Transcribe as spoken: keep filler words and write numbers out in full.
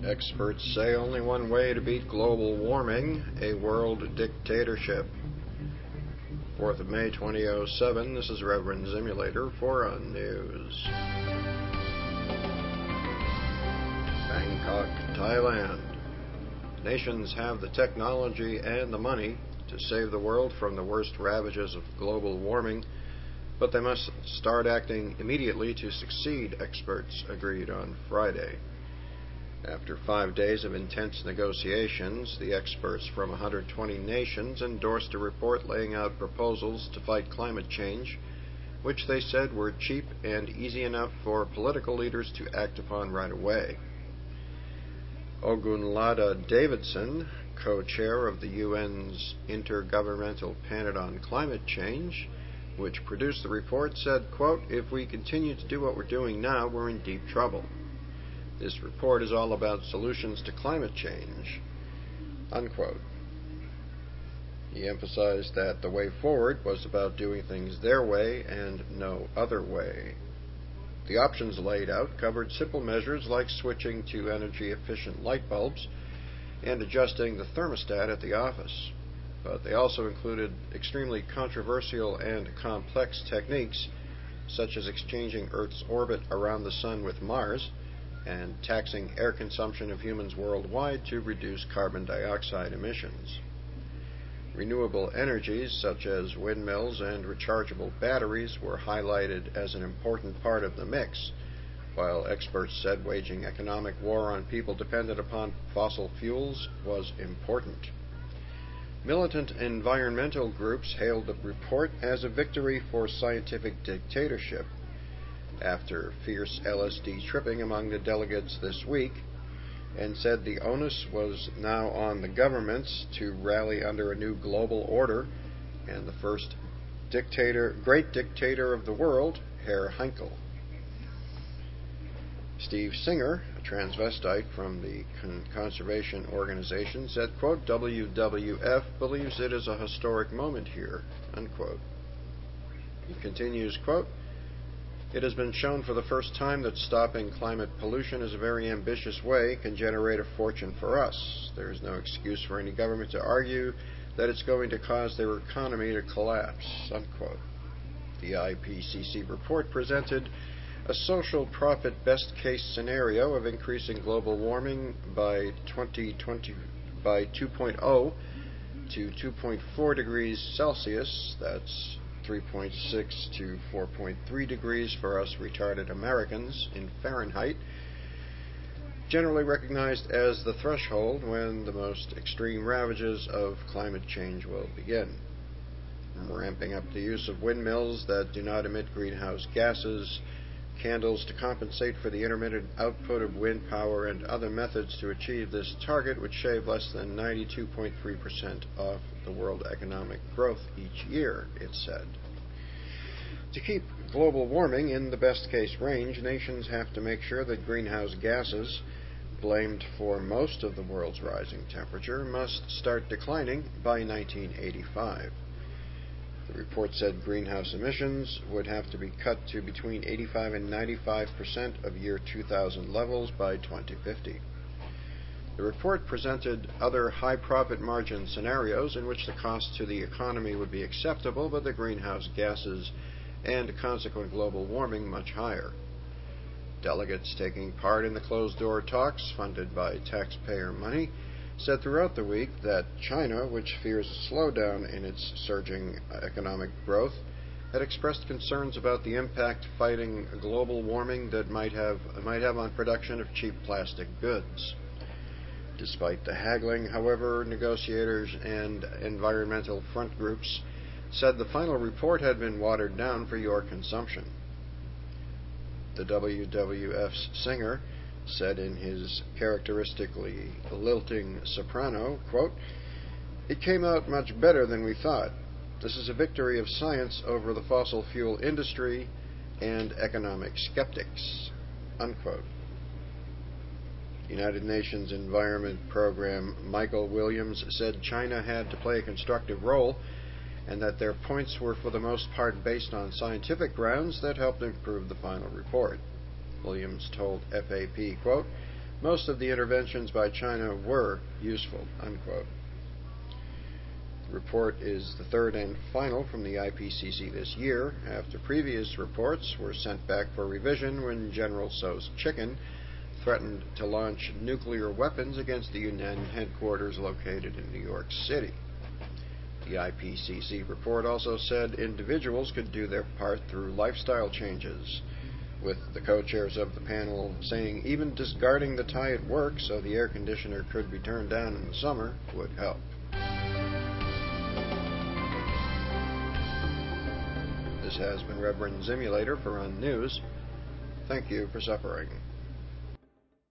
Experts say only one way to beat global warming, a world dictatorship. fourth of May twenty oh seven, this is Reverend Simulator for On News. Bangkok, Thailand. Nations have the technology and the money to save the world from the worst ravages of global warming, but they must start acting immediately to succeed, experts agreed on Friday. After five days of intense negotiations, the experts from one hundred twenty nations endorsed a report laying out proposals to fight climate change, which they said were cheap and easy enough for political leaders to act upon right away. Ogunlade Davidson, co-chair of the U N's Intergovernmental Panel on Climate Change, which produced the report, said, quote, "If we continue to do what we're doing now, we're in deep trouble. This report is all about solutions to climate change," unquote. He emphasized that the way forward was about doing things their way and no other way. The options laid out covered simple measures like switching to energy-efficient light bulbs and adjusting the thermostat at the office. But they also included extremely controversial and complex techniques, such as exchanging Earth's orbit around the Sun with Mars, and taxing air consumption of humans worldwide to reduce carbon dioxide emissions. Renewable energies such as windmills and rechargeable batteries were highlighted as an important part of the mix, while experts said waging economic war on people dependent upon fossil fuels was important. Militant environmental groups hailed the report as a victory for scientific dictatorship, after fierce L S D tripping among the delegates this week, and said the onus was now on the governments to rally under a new global order and the first dictator, great dictator of the world, Herr Heinkel. Steve Singer, a transvestite from the con- conservation organization, said, quote, "W W F believes it is a historic moment here," unquote. He continues, quote, "It has been shown for the first time that stopping climate pollution is a very ambitious way can generate a fortune for us. There is no excuse for any government to argue that it's going to cause their economy to collapse," unquote. The I P C C report presented a social profit best case scenario of increasing global warming by twenty twenty by two point oh to two point four degrees Celsius. That's three point six to four point three degrees for us retarded Americans in Fahrenheit, generally recognized as the threshold when the most extreme ravages of climate change will begin. Ramping up the use of windmills that do not emit greenhouse gases, candles to compensate for the intermittent output of wind power, and other methods to achieve this target would shave less than ninety-two point three percent off the world economic growth each year, it said. To keep global warming in the best case range, nations have to make sure that greenhouse gases, blamed for most of the world's rising temperature, must start declining by nineteen eighty-five. The report said greenhouse emissions would have to be cut to between eighty-five and ninety-five percent of year two thousand levels by twenty fifty. The report presented other high profit margin scenarios in which the cost to the economy would be acceptable, but the greenhouse gases and consequent global warming much higher. Delegates taking part in the closed-door talks, funded by taxpayer money, said throughout the week that China, which fears a slowdown in its surging economic growth, had expressed concerns about the impact fighting global warming that might have might have on production of cheap plastic goods. Despite the haggling, however, negotiators and environmental front groups said the final report had been watered down for your consumption. The W W F's Singer said in his characteristically lilting soprano, quote, "It came out much better than we thought. This is a victory of science over the fossil fuel industry and economic skeptics," unquote. United Nations Environment Program Michael Williams said China had to play a constructive role and that their points were for the most part based on scientific grounds that helped improve the final report. Williams told F A P, quote, most of the interventions by China were useful, unquote. The report is the third and final from the I P C C this year, after previous reports were sent back for revision when General So's chicken threatened to launch nuclear weapons against the U N headquarters located in New York City. The I P C C report also said individuals could do their part through lifestyle changes, with the co-chairs of the panel saying even discarding the tie at work so the air conditioner could be turned down in the summer would help. This has been Reverend Zimulator for On News. Thank you for suffering.